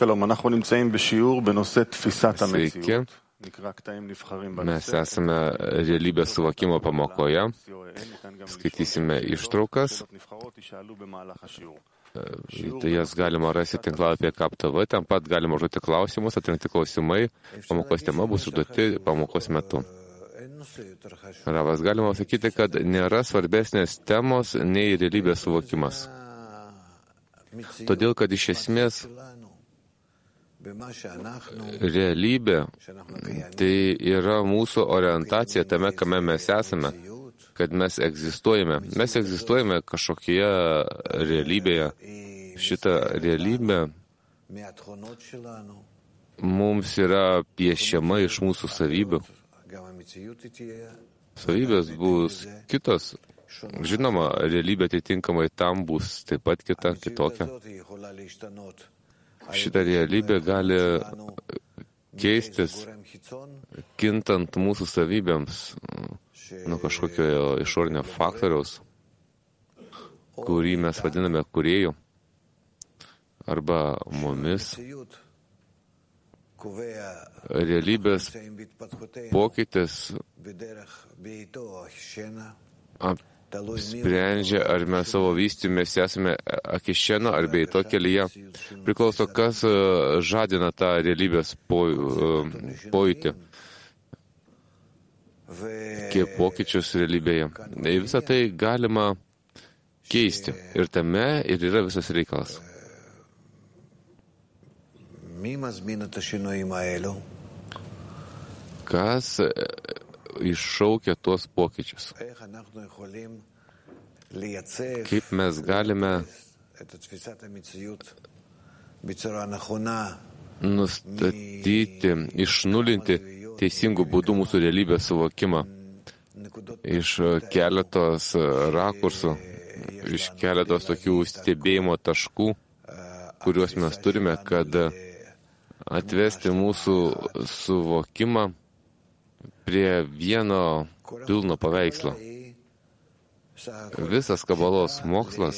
Sveiki, mes esame realybės suvokimo pamokoje, skaitysime ištraukas, tai jas galima rasti tinklalapyje KAP.TV, ten pat galima užduoti klausimus, atrinkti klausimai, pamokos tema bus užduoti pamokos metu. Ravas, galima sakyti, kad nėra svarbesnės temos nei realybės suvokimas. Todėl, kad iš esmės realybė tai yra mūsų orientacija tame, kame mes esame, kad mes egzistuojame. Mes egzistuojame kažkokioje realybėje. Šita realybė mums yra piešiama iš mūsų savybių. Savybės bus kitos. Žinoma, realybė atitinkamai tam bus taip pat kita, kitokia. Šita realybė gali keistis, kintant mūsų savybėms nuo kažkokio išorinio faktoriaus, kurį mes vadiname kūrėju, arba mumis. Realybės pokytis sprendžia, ar mes savo vystymės esame akišeno ar beito kelyje. Priklauso, kas žadina tą realybės pojūtį, kiek pokyčius realybėje. Visą tai galima keisti. Ir tame ir yra visas reikalas. Kas iššaukia tuos pokyčius? Kaip mes galime nustatyti, išnulinti teisingų būdų mūsų realybės suvokimą iš keletos rakursų, iš keletos tokių stebėjimo taškų, kuriuos mes turime, kad atvesti mūsų suvokimą prie vieno pilno paveikslo. Visas kabalos mokslas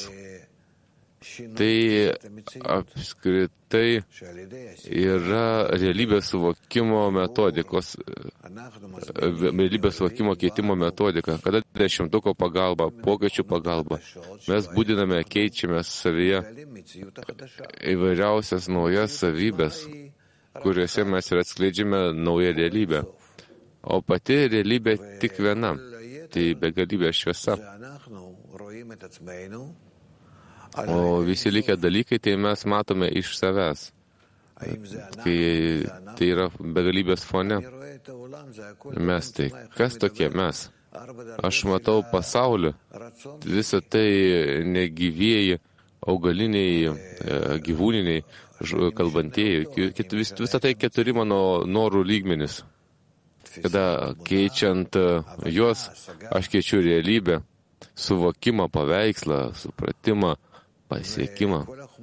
tai apskritai yra realybės suvokimo metodikos, realybės suvokimo keitimo metodika. Kada dešimtuko pagalba, pokyčių pagalba, mes būdiname, keičiame savyje įvairiausias naujas savybės, kuriuose mes ir atskleidžiame naują realybę. O pati realybė tik viena, tai begalybė šviesa. O visi likę dalykai, tai mes matome iš savęs, kai tai yra begalybės fone. Mes tai, kas tokie mes? Aš matau pasaulį, visą tai negyvieji, augaliniai, gyvūniniai, kalbantieji, visą tai 4 mano norų lygmenis. Kada keičiant juos, aš keičiu realybę, suvokimą, paveikslą, supratimą, pasiekimą.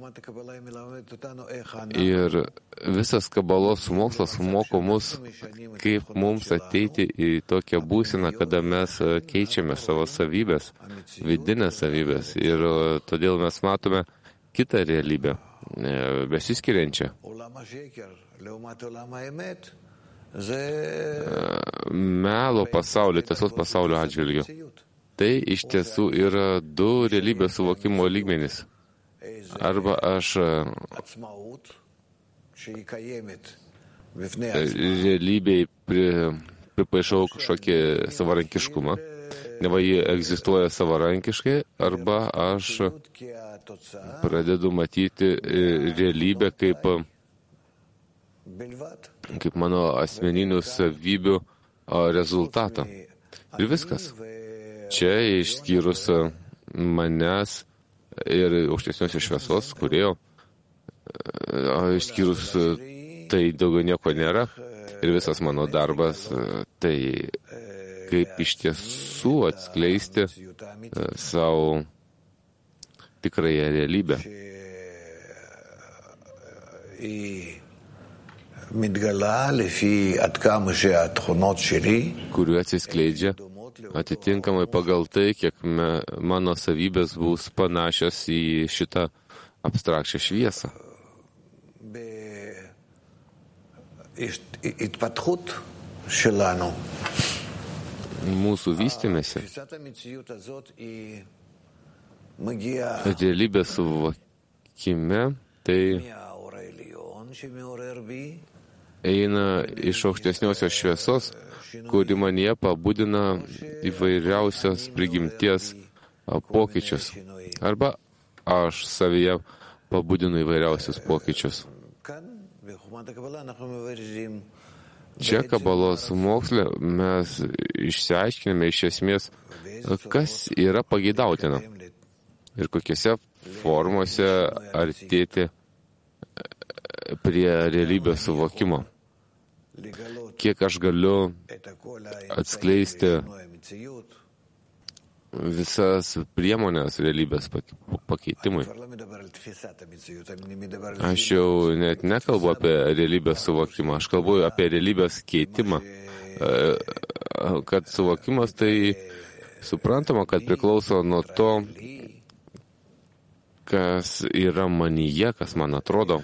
Ir visas kabalos mokslas moko mus, kaip mums ateiti į tokią būseną, kada mes keičiame savo savybės, vidinės savybės. Ir todėl mes matome kitą realybę, besiskiriančią. Melo pasaulio, tiesos pasaulio atžvilgiu. Tai iš tiesų yra 2 realybės suvokimo lygmenys. Arba aš realybėj pripaišau kažkokį savarankiškumą, neva jį egzistuoja savarankiškai, arba aš pradedu matyti realybę kaip mano asmeninių savybių rezultatą. Ir viskas. Čia išskyrus manęs ir aukštesniosios šviesos, kūrėjo, išskyrus tai daugiau nieko nėra. Ir visas mano darbas, tai kaip iš tiesų atskleisti savo tikrąją realybę, kuriuo atsiskleidžia atitinkamai pagal tai, kiek mano savybės bus panašios į šitą abstrakčią šviesą. mūsų vystymėsi, realybės suvokime, tai eina iš aukštesniosios šviesos, kuri manyje pabudina įvairiausios prigimties pokyčius. Arba aš savyje pabudinu įvairiausius pokyčius. Čia Kabalos moksle mes išsiaiškiname iš esmės, kas yra pageidautina ir kokiose formose artėti prie realybės suvokimo. Kiek aš galiu atskleisti visas priemonės realybės pakeitimui. Aš jau net nekalbu apie realybės suvokimą, aš kalbu apie realybės keitimą. Kad suvokimas tai suprantama, kad priklauso nuo to, kas yra manyje, kas man atrodo.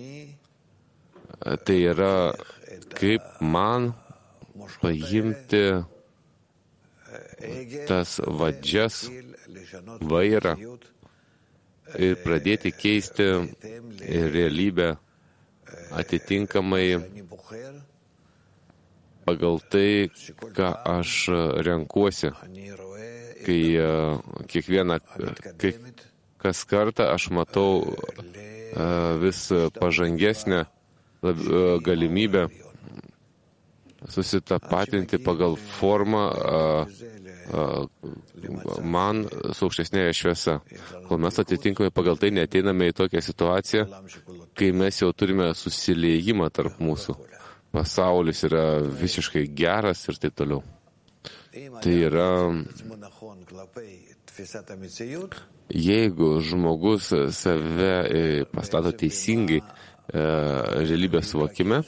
Tai yra, kaip man paimti tas vadžias, vairą ir pradėti keisti realybę atitinkamai pagal tai, ką aš renkuosi. Kai kas kartą aš matau vis pažangesnę galimybę susitapatinti pagal formą man su aukštesnėje šviesa. Kol mes atitinkamai pagal tai neateiname į tokią situaciją, kai mes jau turime susiliejimą tarp mūsų. Pasaulis yra visiškai geras ir taip toliau. Tai yra, jeigu žmogus save pastato teisingai realybės suvokime,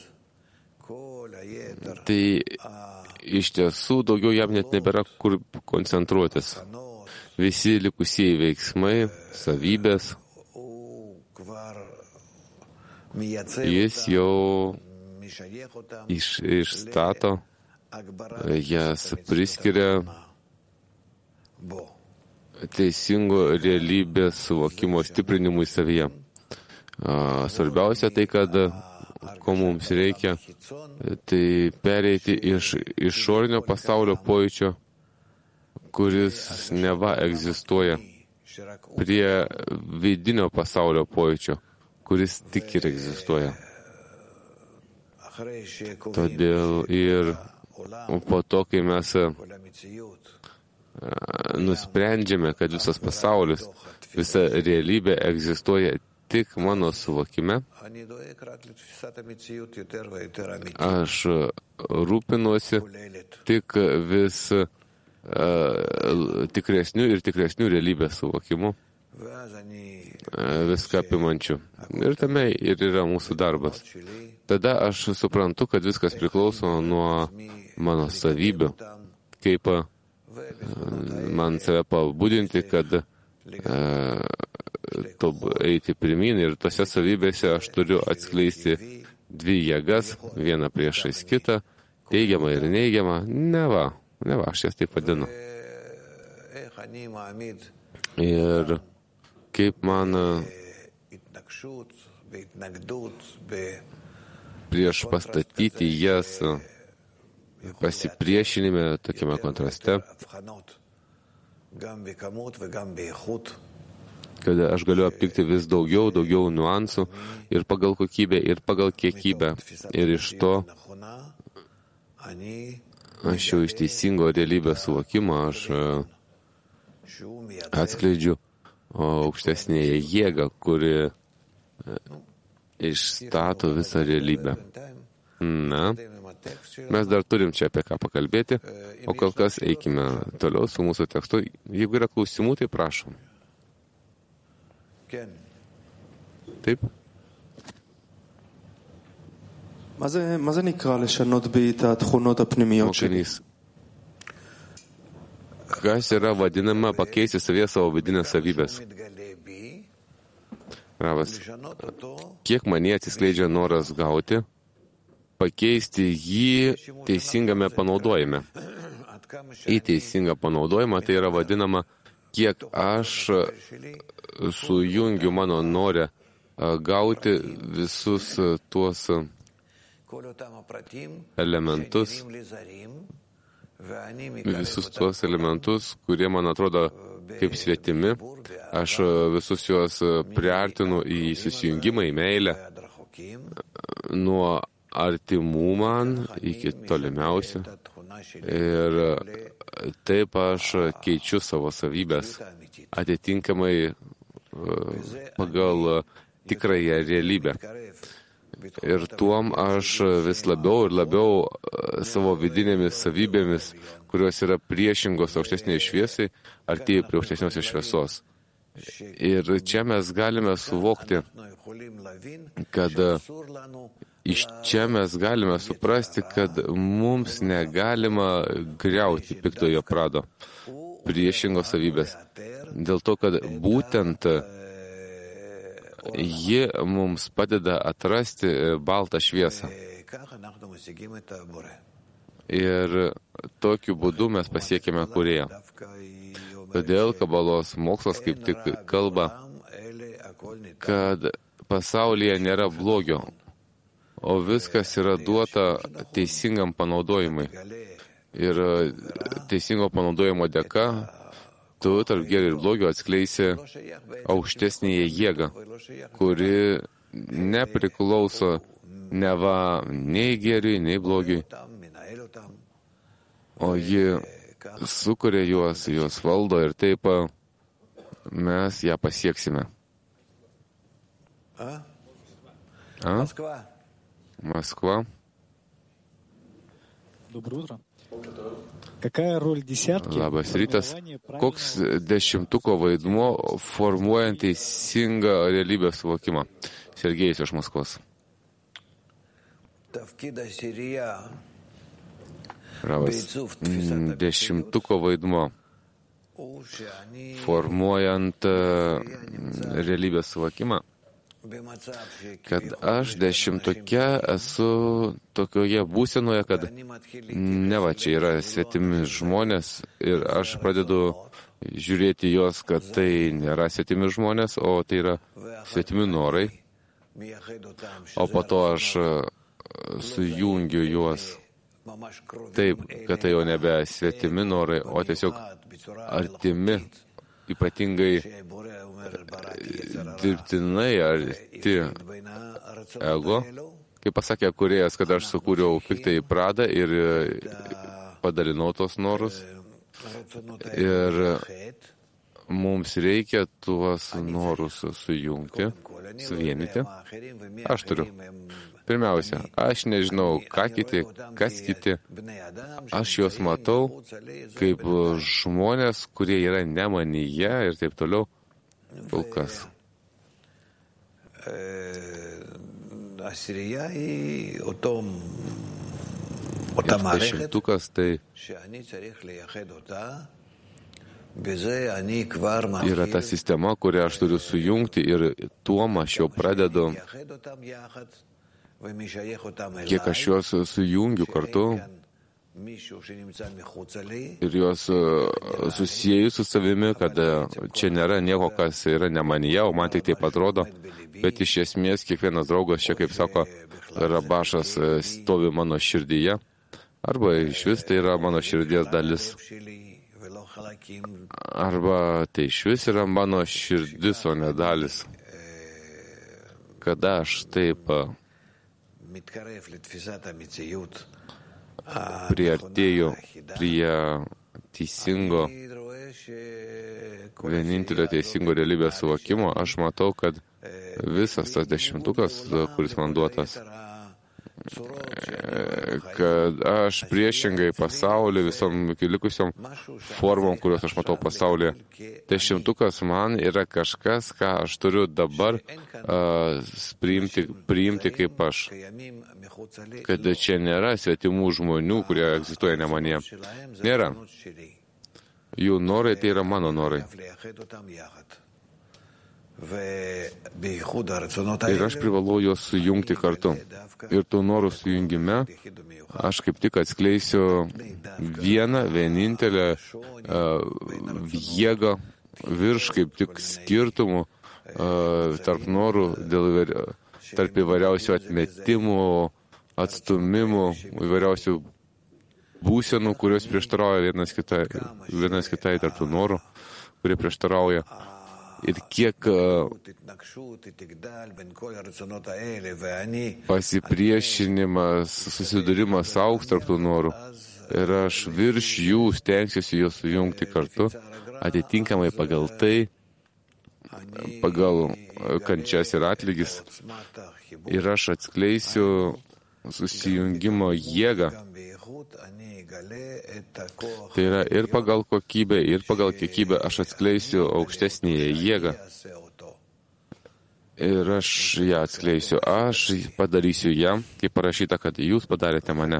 tai iš tiesų daugiau jam net nebėra kur koncentruotis. Visi likusieji veiksmai, savybės, jis jau išstato, jas priskiria teisingo realybės suvokimo stiprinimui savyje. Svarbiausia tai, kad ko mums reikia, tai pereiti iš išorinio pasaulio pojūčio, kuris neva egzistuoja, prie vidinio pasaulio pojūčio, kuris tik ir egzistuoja. Todėl ir po to, kai mes nusprendžiame, kad visas pasaulis, visa realybė egzistuoja tik mano suvokime, aš rūpinuosi tik vis tikresnių ir tikresnių realybės suvokimų, viską apimančių. Ir tame ir yra mūsų darbas. Tada aš suprantu, kad viskas priklauso nuo mano savybių, kaip man save pabudinti, kad eiti pirmin, ir tose savybėse aš turiu atskleisti dvi jėgas, vieną priešais kitą, teigiamą ir neigiamą. Neva, aš jas taip vadinu. Ir kaip man prieš pastatyti jas pasipriešinime, tokiame kontraste, kad aš galiu aptikti vis daugiau niuansų ir pagal kokybę, ir pagal kiekybę. Ir iš to aš jau iš teisingo realybės suvokimo aš atskleidžiu aukštesnėje jėgą, kuri išstato visą realybę. Na, mes dar turim čia apie ką pakalbėti, o kol kas eikime toliau su mūsų tekstu. Jeigu yra klausimų, tai prašom. Taip? מה זה נקרא לשנות בי את התכונות הפנימיות שלי? Kas yra vadinama pakeisti savyje savo vidinės savybės? Ravas, kiek manyje atsiskleidžia noras gauti, pakeisti jį teisingame panaudojime. Į teisingą panaudojimą tai yra vadinama, kiek aš sujungiu mano norę gauti visus tuos elementus, kurie man atrodo kaip svetimi. Aš visus juos priartinu į susijungimą, į meilę, nuo artimų man iki tolimiausių. Ir taip aš keičiu savo savybės atitinkamai pagal tikrąją realybę. Ir tuom aš vis labiau ir labiau savo vidinėmis savybėmis, kurios yra priešingos aukštesnėje šviesai, artėju prie aukštesniosios šviesos. Ir čia mes galime suvokti, kad iš čia mes galime suprasti, kad mums negalima griauti piktojo prado, priešingos savybės. Dėl to, kad būtent ji mums padeda atrasti baltą šviesą. Ir tokiu būdu mes pasiekime Kūrėją. Todėl Kabalos mokslas kaip tik kalba, kad pasaulyje nėra blogio, o viskas yra duota teisingam panaudojimui. Ir teisingo panaudojimo dėka tu tarp gėrio ir blogio atskleisi aukštesnėje jėgą, kuri nepriklauso neva nei gėriui, nei blogiui, o ji sukuria juos valdo ir taip mes ją pasieksime. Maskva. Labas rytas. Koks dešimtuko vaidmuo formuojant teisingą realybės suvokimą? Sergejus iš Maskvos. Ravas. Dešimtuko vaidmuo formuojant realybės suvokimą. Kad aš dešimtuke esu tokioje būsenoje, kad neva čia yra svetimi žmonės ir aš pradedu žiūrėti juos, kad tai nėra svetimi žmonės, o tai yra svetimi norai. O po to aš sujungiu juos taip, kad tai jau nebe svetimi norai, o tiesiog artimi, ypatingai dirbtinai arti ego. Kaip pasakė Kūrėjas, kad aš sukūriau piktąjį pradą ir padalinau tos norus. Ir mums reikia tuos norus sujungti, suvienyti. Aš turiu. Pirmiausia, aš nežinau, kas kiti. Aš juos matau kaip žmonės, kurie yra ne manyje ir taip toliau. Kol kas. Dešimtukas tai yra ta sistema, kurią aš turiu sujungti ir tuom aš jau pradedu. Kiek aš juos sujungiu kartu ir juos susijęju su savimi, kad čia nėra nieko, kas yra ne manyje, o man tik taip atrodo, bet iš esmės kiekvienas draugas čia, kaip sako Rabašas, stovi mano širdyje, arba iš vis tai yra mano širdies dalis, arba tai iš vis yra mano širdis, o ne dalis. Kada aš taip priartėju prie teisingo, vienintelio teisingo realybės suvokimo, aš matau, kad visas tas dešimtukas, kuris man duotas, kad aš priešingai pasaulį visom likusiom formom, kuriuos aš matau pasaulyje. Dešimtukas man yra kažkas, ką aš turiu dabar priimti kaip aš. Kad čia nėra svetimų žmonių, kurie egzistuoja ne manyje. Nėra. Jų norai tai yra mano norai. Ir aš privalau juos sujungti kartu. Ir tų norų sujungime aš kaip tik atskleisiu vienintelę jėgą virš kaip tik skirtumų tarp norų, tarp įvairiausių atmetimų, atstumimų, įvairiausių būsenų, kurios prieštarauja vienas kitai tarp tų norų, kurie prieštarauja. Ir kiek pasipriešinimas, susidūrimas augs tarp tų norų. Ir aš virš jų stengsiuosi juos sujungti kartu, atitinkamai pagal tai, pagal kančias ir atlygis. Ir aš atskleisiu susijungimo jėgą. Tai yra ir pagal kokybę, ir pagal kiekybę aš atskleisiu aukštesnėje jėgą. Ir aš ją atskleisiu. Aš padarysiu ją, kaip parašyta, kad jūs padarėte mane.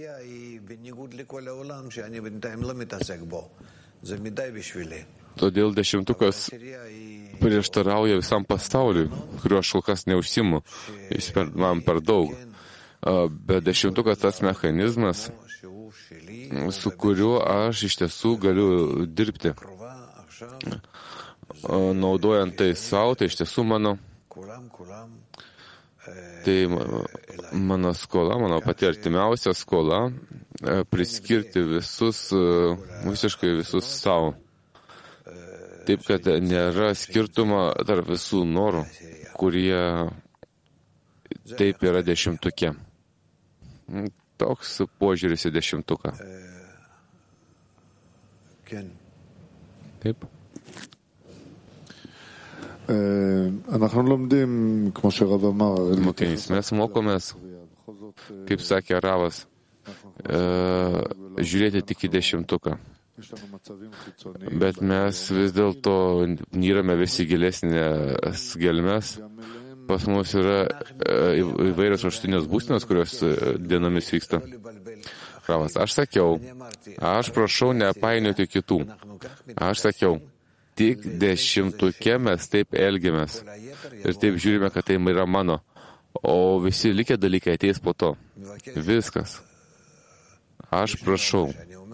Todėl 10 prieštarauja visam pasauliui, kuriuo aš kol kas neužsimu. Jis man per daug. Bet 10 tas mechanizmas, su kuriuo aš iš tiesų galiu dirbti. Naudojant tai savo, tai iš tiesų mano skola, mano pati artimiausia skola, priskirti visiškai visus savo. Taip, kad nėra skirtumo tarp visų norų, kurie taip yra 10. Toks požiūris į 10. Taip. Mokinys, mes mokomės, kaip sakė Ravas, žiūrėti tik į 10. Bet mes vis dėlto nyrame visi gilesnės gelmes. Pas mus yra įvairios aštutinės būsenos, kurios dienomis vyksta. Ravas, aš sakiau, aš prašau nepainioti kitų. Aš sakiau, tik 10 mes taip elgiamės. Ir taip žiūrime, kad tai yra mano. O visi likę dalykai ateis po to. Viskas. Aš prašau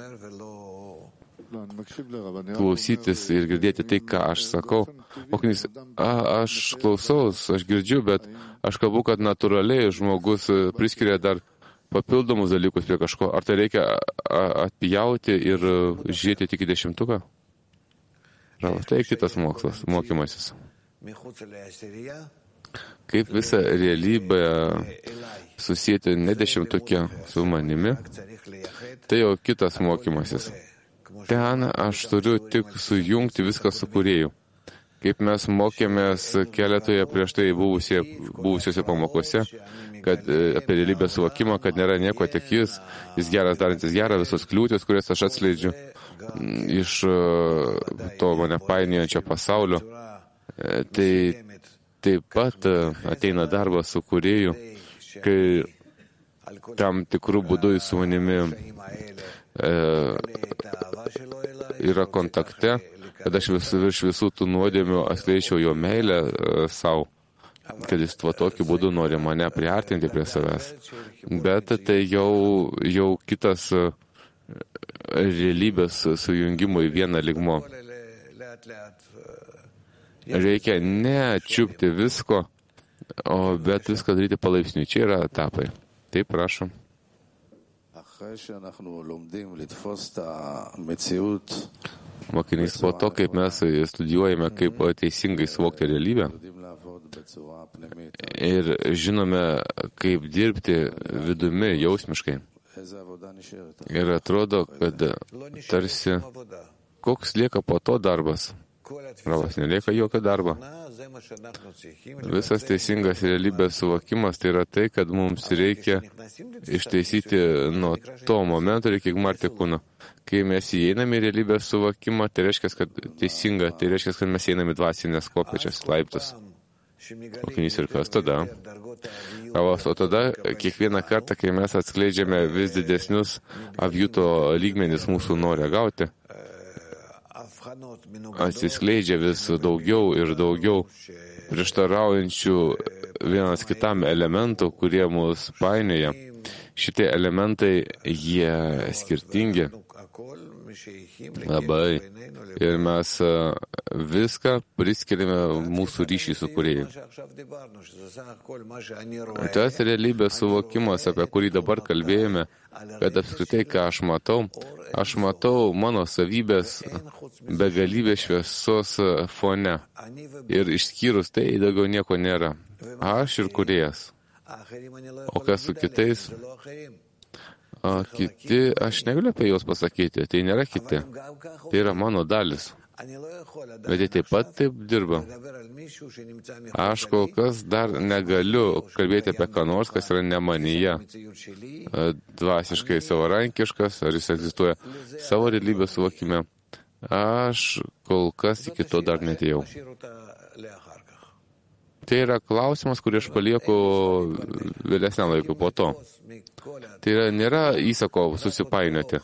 klausytis ir girdėti tai, ką aš sakau. Mokinys, aš klausaus, aš girdžiu, bet aš kalbu, kad natūraliai žmogus priskiria dar papildomus dalykus prie kažko. Ar tai reikia atpjauti ir žiūrėti tik į 10? Tai kitas mokslas, mokymasis. Kaip visą realybę susijęti ne 10 su manimi, tai jau kitas mokymasis. Ten aš turiu tik sujungti viską su kūrėju. Kaip mes mokėmės keletoje prieš tai buvusiuose pamokose, kad apie realybės suvokimą, kad nėra nieko, tik jis geras darantis gerą, visos kliūtis, kurias aš atskleidžiu iš to mane painiojančio pasaulio. Tai taip pat ateina darbas su kūrėju, kai tam tikrų būdų su manimi yra kontakte, kad aš virš visų tų nuodėmių atskleisčiau jo meilę savo, kad jis tuo tokiu būdu nori mane priartinti prie savęs. Bet tai jau kitas realybės sujungimo į vieną lygmo. Reikia nečiupti visko, bet viską daryti palaipsniui. Čia yra etapai. Taip, prašom. Mokinys, po to, kaip mes studijuojame, kaip teisingai suvokti realybę ir žinome, kaip dirbti vidumi jausmiškai. Ir atrodo, kad tarsi koks lieka po to darbas. Ravas, nelieka jokio darbo. Visas teisingas realybės suvokimas tai yra tai, kad mums reikia ištaisyti nuo to momento, reikia igmarti kūną. Kai mes įeiname į realybės suvokimą, tai reiškia, kad teisinga, tai reiškia, kad mes įeiname į dvasinės kopėčias, laiptus. Mokinys, ir kas tada? Ravas, o tada kiekvieną kartą, kai mes atskleidžiame vis didesnius avjuto lygmenis mūsų norę gauti, atsiskleidžia vis daugiau ir daugiau prieštaraujančių vienas kitam elementų, kurie mus painioja. Šitie elementai, jie skirtingi labai. Ir mes viską priskiriame mūsų ryšį su Kūrėju. Tas realybės suvokimas, apie kurį dabar kalbėjome, kad apskritai, ką aš matau mano savybės begalybės šviesos fone. Ir išskyrus tai, daugiau nieko nėra. Aš ir Kūrėjas. O kas su kitais? Kiti, aš negaliu apie juos pasakyti, tai nėra kiti, tai yra mano dalis. Bet jie taip pat taip dirba. Aš kol kas dar negaliu kalbėti apie ką nors, kas yra ne manyje. Dvasiškai savarankiškas, ar jis egzistuoja savo realybės suvokime. Aš kol kas iki to dar netėjau. Tai yra klausimas, kurį aš palieku vėlesniam laikui po to. Tai nėra įsako susipainioti.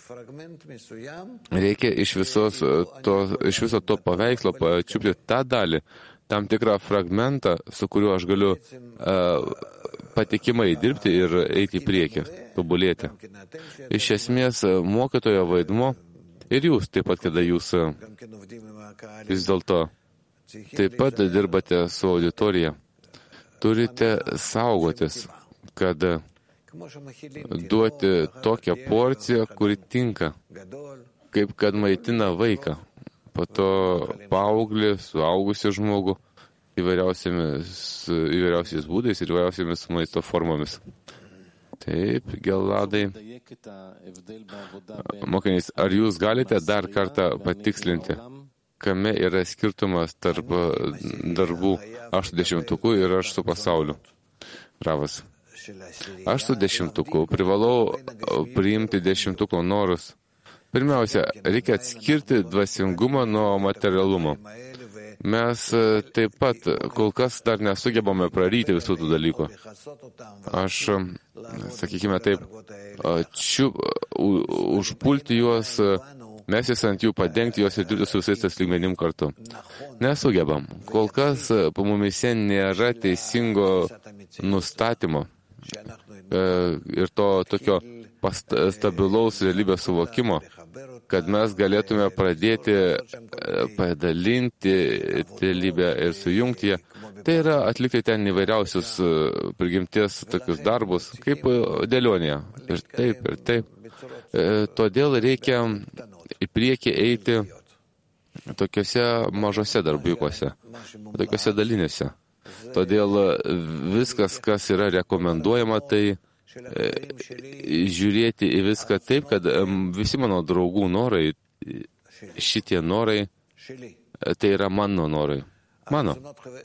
Reikia iš viso to paveikslo pačiupti tą dalį, tam tikrą fragmentą, su kuriuo aš galiu patikimai dirbti ir eiti į priekį, tobulėti. Iš esmės, mokytojo vaidmuo ir jūs, taip pat, kada jūs vis dėlto taip pat dirbate su auditorija, turite saugotis, kad duoti tokią porciją, kuri tinka, kaip kad maitina vaiką, po to paauglį, suaugusią žmogų įvairiausiais būdais ir įvairiausiamis maisto formomis. Taip, Geladai. Mokinys, ar jūs galite dar kartą patikslinti, kame yra skirtumas tarp darbų aš su dešimtuku ir aš su pasauliu? Ravas. Aš su dešimtuku privalau priimti dešimtuko norus. Pirmiausia, reikia atskirti dvasingumą nuo materialumo. Mes taip pat kol kas dar nesugebame praryti visų tų dalykų. Aš, sakykime taip, užpulti juos, mestis ant jų, padengti juos ir dirbti su visais tas lygmenim kartu. Nesugebam. Kol kas mumise nėra teisingo nustatymo ir to tokio stabilaus realybės suvokimo, kad mes galėtume pradėti padalinti realybę ir sujungti ją. Tai yra atlikti ten įvairiausius prigimties tokius darbus, kaip dėlionėje. Ir taip. Todėl reikia į priekį eiti tokiuose mažose darbiukuose, tokiuose dalinėse. Todėl viskas, kas yra rekomenduojama, tai žiūrėti į viską taip, kad visi mano draugų norai, šitie norai, tai yra mano norai. Mano.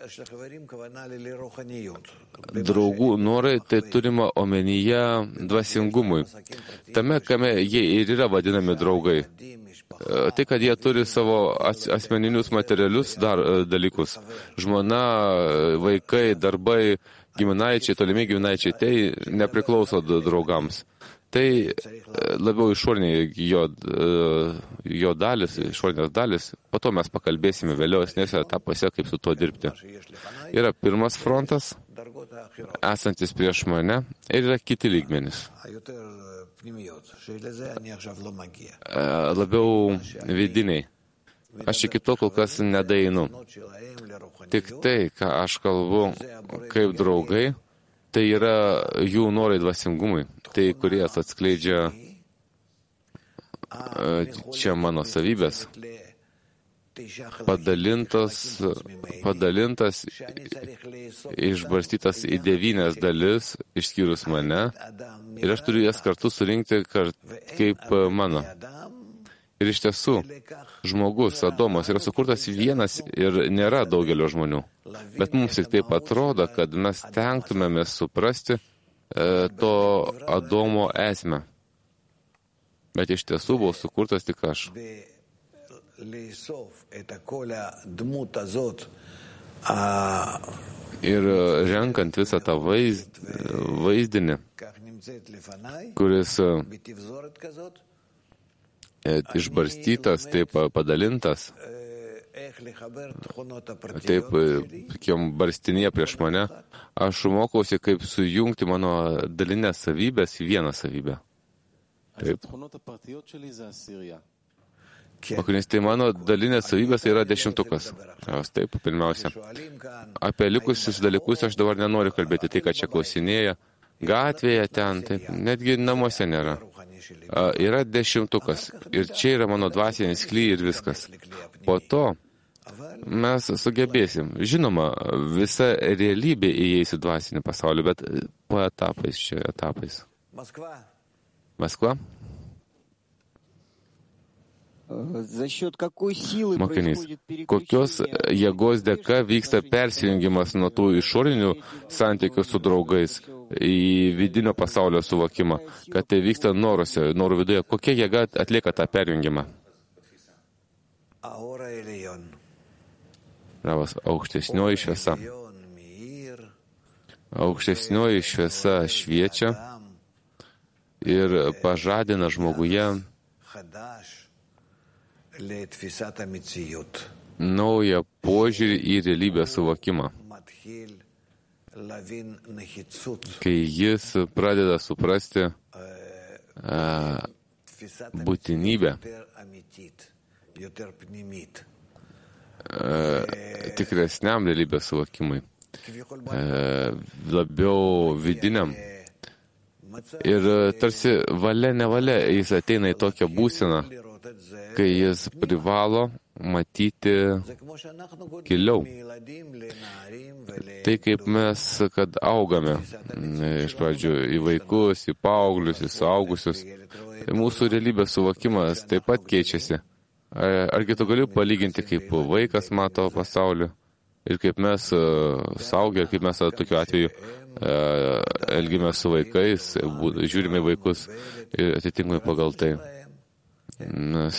Draugų norai, tai turima omenyje dvasingumui. Tame, kame jie ir yra vadinami draugai. Tai, kad jie turi savo asmeninius materialius dalykus. Žmona, vaikai, darbai, giminaičiai, tolimi giminaičiai, tai nepriklauso draugams. Tai labiau išoriniai jo dalis, išorinės dalis. Po to mes pakalbėsime vėliauesnėse etapuose, kaip su tuo dirbti. Yra pirmas frontas, esantis prieš mane, ir yra kiti lygmenys. Labiau vidiniai. Aš iki to kol kas nedaeinu. Tik tai, ką aš kalbu kaip draugai, tai yra jų norai dvasingumui. Tai, kurie atskleidžia čia mano savybės, padalintas, išbarstytas į 9 dalis, išskyrus mane, ir aš turiu jas kartu surinkti kaip mano. Ir iš tiesų, žmogus, Adomas, yra sukurtas vienas ir nėra daugelio žmonių. Bet mums tik taip atrodo, kad mes tenktumėmės suprasti to Adomo esmę. Bet iš tiesų buvo sukurtas tik aš. Ir renkant visą tą vaizdinį, kuris išbarstytas, taip padalintas, taip barstinėje prieš mane, aš mokausi, kaip sujungti mano dalinės savybės į vieną savybę. Taip. Mokinys, tai mano dalinės savybės yra 10. Taip, pirmiausia. Apie likusius dalykus aš dabar nenoriu kalbėti, tai, ką čia klausinėja. Gatvėje ten, taip, netgi namuose nėra. Yra 10. Ir čia yra mano dvasinis kly ir viskas. Po to mes sugebėsim. Žinoma, visa realybė įeis į dvasinį pasaulį, bet po etapais čia etapais. Maskva? Mokinys, kokios jėgos dėka vyksta persijungimas nuo tų išorinių santykių su draugais į vidinio pasaulio suvokimą, kad tai vyksta norų viduje. Kokia jėga atlieka tą perjungimą? Ravas, aukštesnioji šviesa. Aukštesnioji šviesa šviečia ir pažadina žmoguje naują požiūrį į realybės suvokimą, kai jis pradeda suprasti būtinybę tikresniam realybės suvokimui, labiau vidiniam. Ir tarsi valia nevalia jis ateina į tokią būseną, kai jis privalo matyti giliau. Tai kaip mes, kad augame iš pradžių į vaikus, į paauglius, į suaugusius, mūsų realybės suvokimas taip pat keičiasi. Argi tu gali palyginti, kaip vaikas mato pasaulį ir kaip mes suaugę, kaip mes tokiu atveju elgime su vaikais, žiūrime į vaikus ir atitinkamai pagal tai. Mes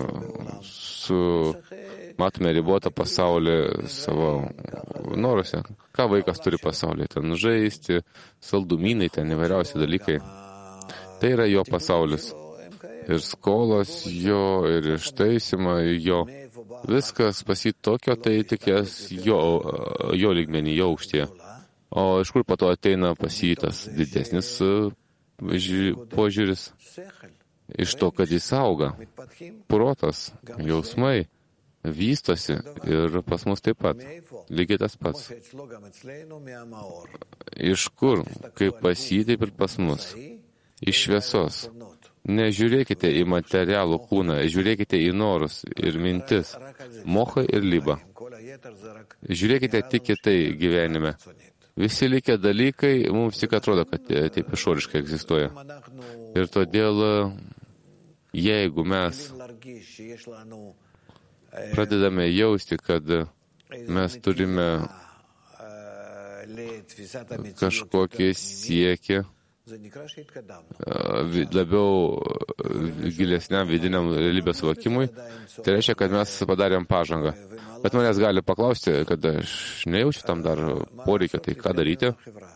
matome ribotą pasaulį savo noruose. Ką vaikas turi pasaulyje? Ten žaisti, saldumynai, ten įvairiausi dalykai. Tai yra jo pasaulis. Ir skolos jo, ir ištaisymą jo. Viskas pasit tokio, tai tikės jo lygmenį, jo aukštyje. O iš kur po to ateina pasitas didesnis požiūris? Iš to, kad jis auga. Protas, jausmai vystosi ir pas mus taip pat. Lygiai tas pats. Iš kur? Kaip pas jį, taip ir pas mus. Iš šviesos. Nežiūrėkite į materialų kūną, žiūrėkite į norus ir mintis, mochą ir libą. Žiūrėkite tik į tai gyvenime. Visi likę dalykai mums tik atrodo, kad taip išoriškai egzistuoja. Ir todėl, jeigu mes pradedame jausti, kad mes turime kažkokį siekį labiau gilesniam vidiniam realybės suvokimui, tai reiškia, kad mes padarėm pažangą. Bet manęs gali paklausti, kad aš nejaučiu tam dar poreikio, tai ką daryti?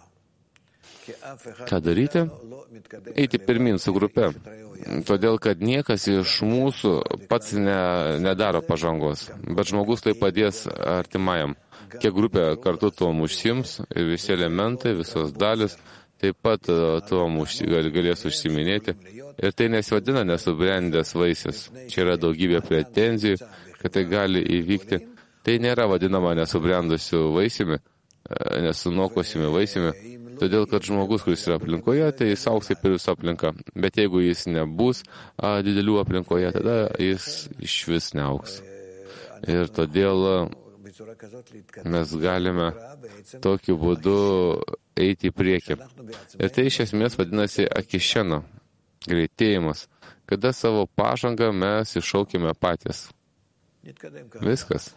Ką daryti? Eiti pirmin su grupe. Todėl, kad niekas iš mūsų pats nedaro pažangos, bet žmogus tai padės artimajam. Kiek grupė kartu tuom užsiims ir visi elementai, visos dalis, taip pat tuom galės užsiminėti. Ir tai nesivadina nesubrendęs vaisius. Čia yra daugybė pretenzijų, kad tai gali įvykti. Tai nėra vadinama nesubrendusiu vaisiumi, nesunokosimi vaisiumi. Todėl, kad žmogus, kuris yra aplinkoje, tai jis augs kaip ir visą aplinką. Bet jeigu jis nebus didelių aplinkoje, tada jis iš vis neaugs. Ir todėl mes galime tokiu būdu eiti į priekį. Ir tai iš esmės vadinasi akišena, greitėjimas, kada savo pažangą mes iššaukime patys. Viskas.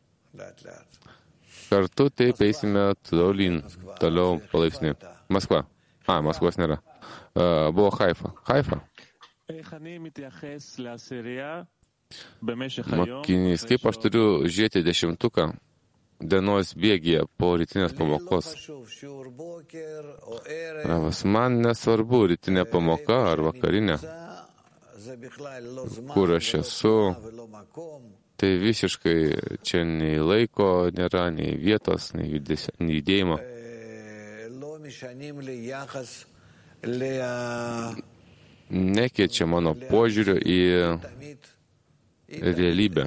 Kartu taip eisime toliau palaipsniui. Maskva. Maskvos nėra. Buvo Haifa. Haifa. Mokinys, kaip aš turiu žiūrėti 10 dienos bėgyje po rytinės pamokos? Ravas, man nesvarbu rytinė pamoka ar vakarinė. kur aš esu. Tai visiškai čia nei laiko nėra, nei vietos, nei judėjimo. Nekeičia mano požiūrio į realybę.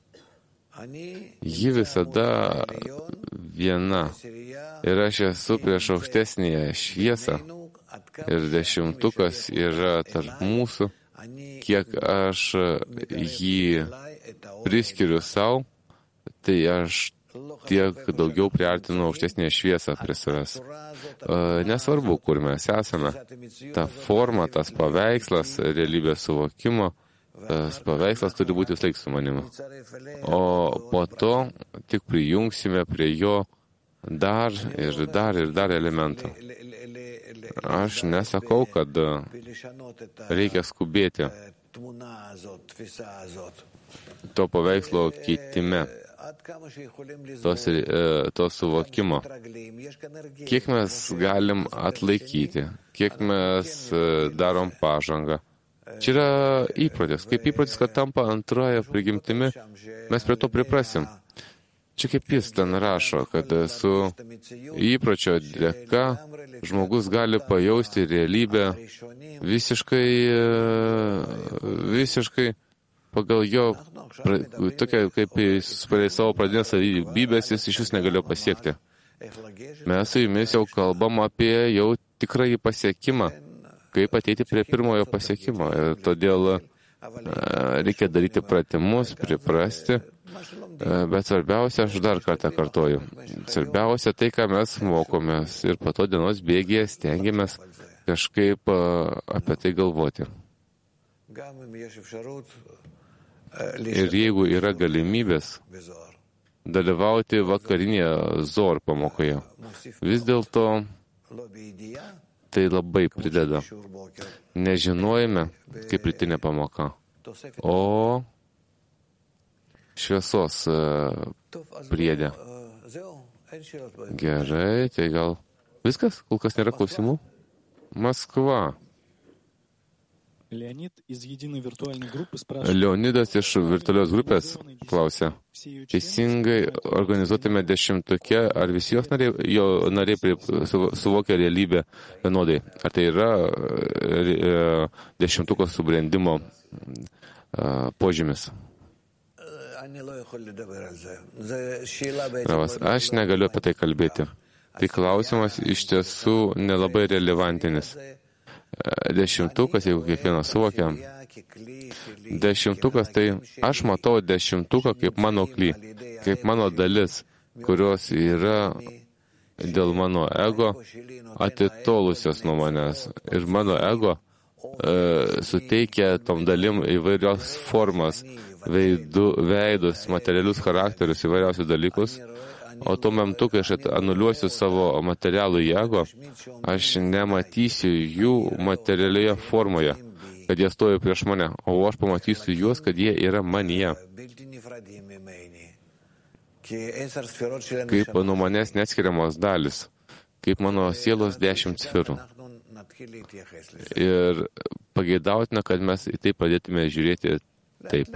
Ji visada viena. Ir aš esu prieš aukštesnėje šviesą. Ir 10 yra tarp mūsų. Kiek aš jį priskiriu savo, tai aš tiek daugiau priartinu aukštesnėje šviesą prie savęs. Nesvarbu, kur mes esame. Ta forma, tas paveikslas, realybės suvokimo, tas paveikslas turi būti visąlaik su manimi. O po to tik prijungsime prie jo dar elementų. Aš nesakau, kad reikia skubėti to paveikslo keitime, to suvokimo. Kiek mes galim atlaikyti, kiek mes darom pažangą. Čia yra įprotis. Kaip įprotis, kad tampa antroje prigimtimi, mes prie to priprasim. Čia kaip jis ten rašo, kad su įpročio dėka žmogus gali pajausti realybę visiškai pagal jo, tokia kaip savo pradinės savybės, jis iš vis negalėjo pasiekti. Mes su jumis jau kalbam apie jau tikrąjį pasiekimą, kaip ateiti prie pirmojo pasiekimo. Ir todėl reikia daryti pratimus, priprasti. Bet svarbiausia, aš dar kartą kartoju, svarbiausia tai, ką mes mokomės ir po to dienos bėgėje stengiamės kažkaip apie tai galvoti. Ir jeigu yra galimybės dalyvauti vakarinėje Zohar pamokoje, vis dėlto tai labai prideda. Nežinojame, kaip rytinė pamoka, o šviesos priedė. Gerai, tai gal viskas? Kol kas nėra klausimų? Maskva. Leonidas iš virtualios grupės klausė. Teisingai organizuotame 10-tuke, ar visi jo nariai suvokia realybę vienodai? Ar tai yra 10-tuko subrendimo požymis? Pravas, aš negaliu apie tai kalbėti. Tai klausimas iš tiesų nelabai relevantinis. 10-tukas, jeigu kiekvienas suvokia, 10-tukas, tai aš matau 10-tuką kaip mano kly, kaip mano dalis, kurios yra dėl mano ego atitolusios nuo manęs. Ir mano ego suteikia tom dalim įvairios formas, veidus, materialius charakterius, įvairiausius dalykus. O tuo metu, kai aš anuliuosiu savo materialų ego, aš nematysiu jų materialioje formoje, kad jie stoja prieš mane, o aš pamatysiu juos, kad jie yra manyje. Kaip nuo manęs neatskiriamos dalis, kaip mano sielos 10 sferų. Ir pageidautina, kad mes į tai pradėtume žiūrėti taip.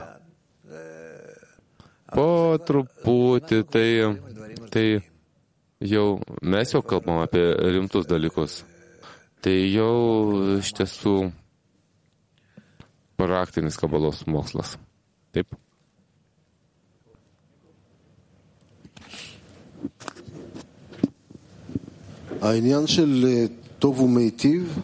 Po truputį tai jau mes jau kalbam apie rimtus dalykus. Tai jau iš tiesų praktinis kabalos mokslas. Taip. העניין של טוב ומיטיב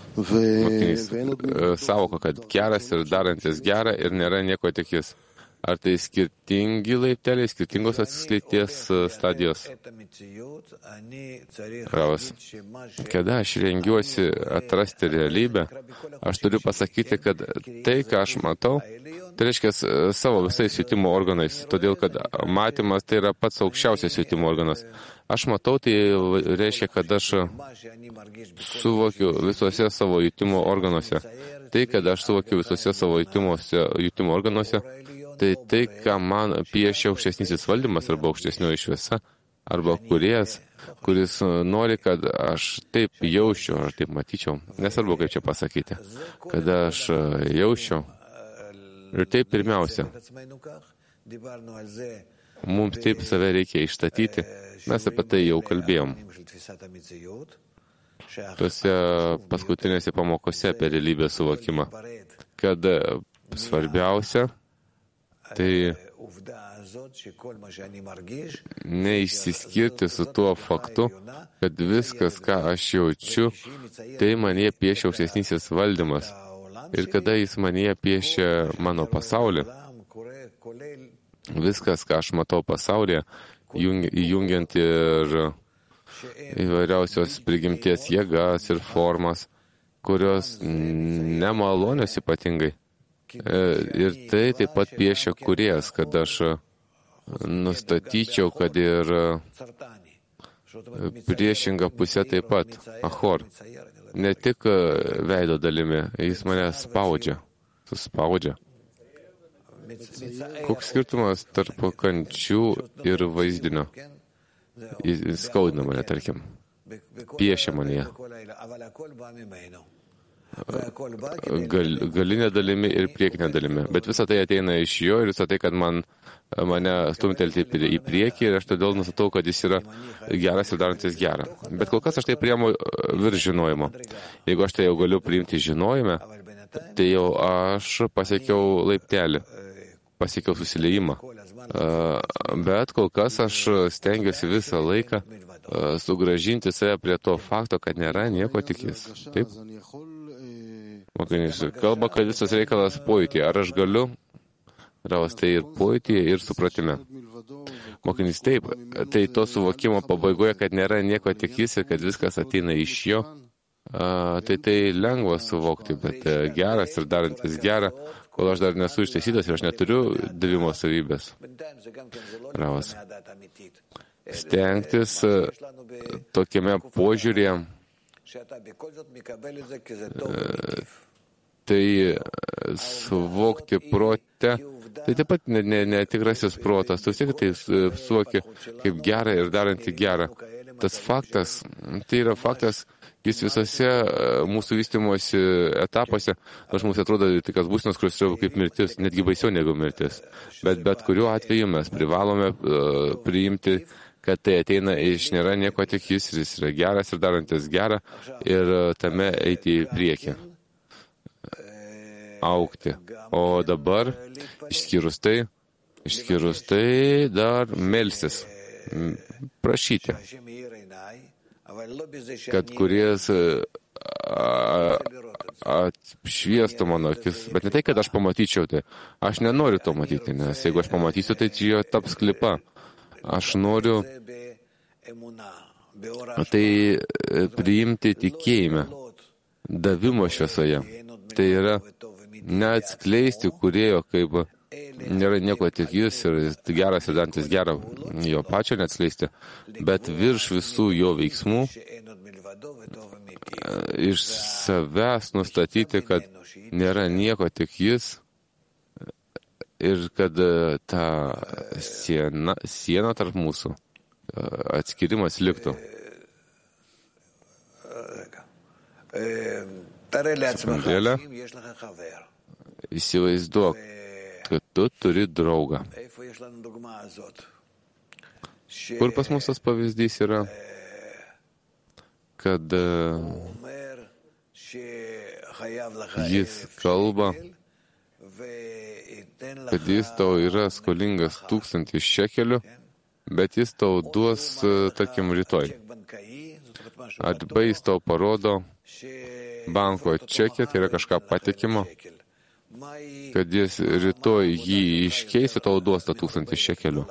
savoka, kad geras ir darantis gerą ir nėra nieko tik jis. Ar tai skirtingi laipteliai, skirtingos atskleities stadijos? Ravas. Kada aš rengiuosi atrasti realybę, aš turiu pasakyti, kad tai, ką aš matau, tai reiškia savo visais jutimo organais, todėl kad matymas tai yra pats aukščiausias jutimo organas. Aš matau, tai reiškia, kad aš suvokiu visuose savo jutimo organuose. Tai, kad aš suvokiu visuose savo jutimo organuose, tai, ką man piešia aukštesnysis valdymas arba aukštesnioji šviesa, arba kūrėjas, kuris nori, kad aš taip jausčiau, ar taip matyčiau, nesvarbu, kaip čia pasakyti, kad aš jausčiau. Ir taip pirmiausia, mums taip save reikia išstatyti, mes apie tai jau kalbėjom. Tuose paskutinėse pamokose apie realybės suvokimą, kad svarbiausia, tai neišsiskirti su tuo faktu, kad viskas, ką aš jaučiu, tai manyje piešia aukštesnysis valdymas. Ir kada jis manyje piešia mano pasaulį, viskas, ką aš matau pasaulyje, jungiant ir įvairiausios prigimties jėgas ir formas, kurios nemalonios ypatingai. Ir tai taip pat piešia kūrėjas, kad aš nustatyčiau, kad ir priešinga pusė taip pat, achor. Ne tik veido dalimi, jis mane spaudžia, suspaudžia. Koks skirtumas tarp kančių ir vaizdinio? Jis skaudina mane, tarkim, piešia mane. Galinė dalimi ir priekinė dalimi. Bet visą tai ateina iš jo ir visą tai, kad mane stumtelti į priekį ir aš todėl nusatau, kad jis yra geras ir darantis gerą. Bet kol kas aš tai priemu virš žinojimo. Jeigu aš tai jau galiu priimti žinojime, tai jau aš pasiekiau laiptelį, pasiekiau susiliejimą. Bet kol kas aš stengiuosi visą laiką sugrąžinti save prie to fakto, kad nėra nieko tik jis. Taip? Mokinys kalba, kad visas reikalas pojūtyje. Ar aš galiu? Ravas, tai ir pojūtyje, ir supratime. Mokinys taip, tai to suvokimo pabaigoje, kad nėra nieko tik jis ir kad viskas ateina iš jo, tai lengva suvokti, bet geras ir darantis gerą, kol aš dar nesu ištaisytas ir aš neturiu davimo savybės. Ravas. Stengtis tokiame požiūrėje, tai suvokti prote, tai taip pat netikrasis protas, tu vis tiek tai suvoki kaip gerą ir darantį gerą. Tas faktas, tai yra faktas, jis visose mūsų vystymosi etapuose, nors mums atrodo tikras būsenos, kuris yra kaip mirtis, netgi baisiau negu mirtis. Bet kuriuo atveju mes privalome priimti, kad tai ateina iš nėra nieko tik jis yra geras ir darantis gerą ir tame eiti į priekį, augti. O dabar, išskyrus tai dar melstis, prašyti, kad kuris apšviestų mano akis. Bet ne tai, kad aš pamatyčiau tai. Aš nenoriu to matyti, nes jeigu aš pamatysiu, tai čia taps klipa. Aš noriu tai priimti tikėjime, davimo šviesoje. Tai yra neatskleisti kūrėjo, kaip nėra nieko tik jis ir geras ir dantis gerą, jo pačio neatskleisti, bet virš visų jo veiksmų iš savęs nustatyti, kad nėra nieko tik jis ir kad ta siena tarp mūsų atskirimas liktų. Sekundėlę. Įsivaizduok, kad tu turi draugą. Kur pas mus tas pavyzdys yra, kad jis kalba, kad jis tau yra skolingas 1000 šekelių, bet jis tau duos, tarkim, rytoj. Arba jis tau parodo banko čekį, tai yra kažką patikimo, kad jis rytoj jį iškeis ir tau duos tą 1000 šekelių.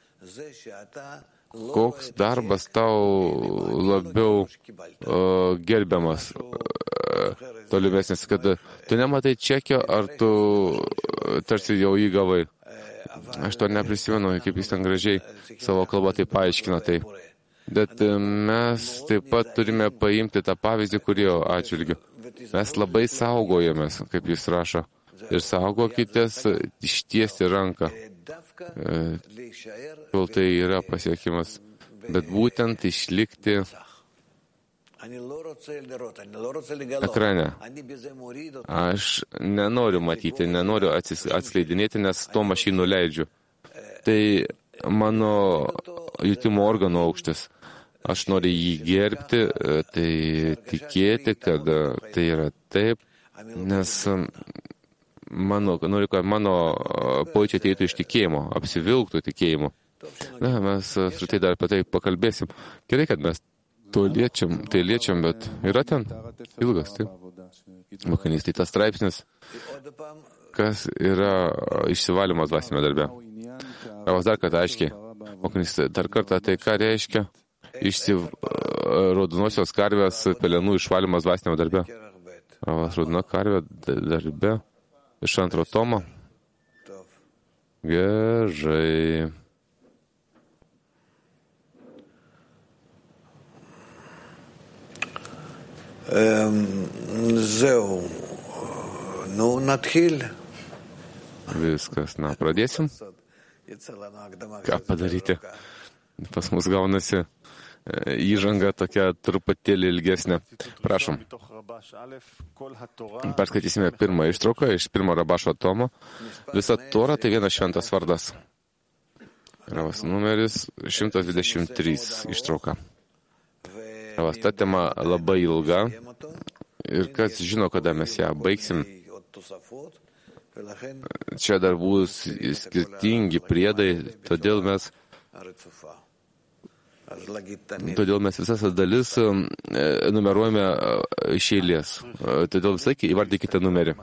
Koks darbas tau labiau gerbiamas, tolimesnis, kad tu nematai čekio, ar tu tarsi jau jį gavai. Aš to neprisimenu, kaip jis ten gražiai savo kalbą tai paaiškino. Tai. Bet mes taip pat turime paimti tą pavyzdį, kurio atžvilgiu. Mes labai saugojamės, kaip jis rašo, ir saugokitės ištiesti ranką, kol tai yra pasiekimas. bet būtent išlikti ekrane. Aš nenoriu matyti, nenoriu atskleidinėti, nes to aš jį nuleidžiu. Tai mano jutimo organų aukštis. Aš noriu jį gerbti, tai tikėti, kad tai yra taip, nes noriu, kad mano pojūčiai ateitų iš tikėjimo, apsivilktų tikėjimu. Na, mes su tai dar apie tai pakalbėsim. Gerai, kad mes to liečiam, bet yra ten ilgas, taip. Mokinys, tai tas straipsnis, kas yra išsivalymas dvasinėme darbe. Avas dar kartą aiškiai. Mokinys, dar kartą tai ką reiškia? Raudonosios karvės pelenų išvalymas dvasinėme darbe. Avas raudona karvė darbe iš 2 tomo. Gerai. Zeu. Nu, natchil. Viskas, na, pradėsim. Ką padaryti? Pas mus gaunasi įžanga tokia truputėlį ilgesnė. Prašom. Perskaitysime pirmą ištrauką iš 1 Rabašo tomo. Visa Tora tai vienas šventas vardas. Ravas numeris 123 ištrauka. Ravas, ta tema labai ilga ir kas žino, kada mes ją baigsim. Čia dar bus skirtingi priedai, todėl mes visas dalis numeruojame iš eilės. Todėl visą laiką įvardykite numerį.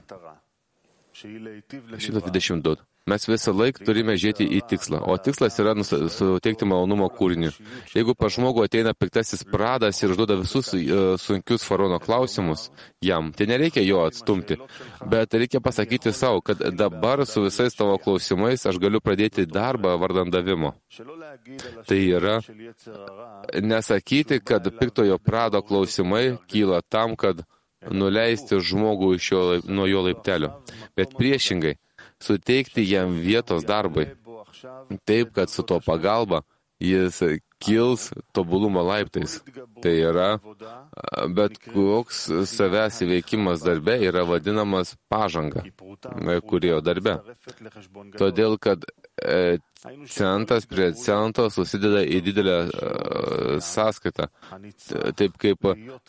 122. Mes visą laiką turime žiūrėti į tikslą, o tikslas yra suteikti malonumo kūriniui. Jeigu pas žmogų ateina piktasis pradas ir užduoda visus sunkius faraono klausimus jam, tai nereikia jo atstumti, bet reikia pasakyti savo, kad dabar su visais tavo klausimais aš galiu pradėti darbą vardan davimo. Tai yra nesakyti, kad piktojo prado klausimai kyla tam, kad nuleisti žmogų nuo jo laiptelio, bet priešingai suteikti jam vietos darbai, taip, kad su to pagalba jis kils tobulumo laiptais. Tai yra, bet koks savęs įveikimas darbe yra vadinamas pažanga, kūrėjo darbe. Todėl, kad centas prie cento susideda į didelę sąskaitą, taip kaip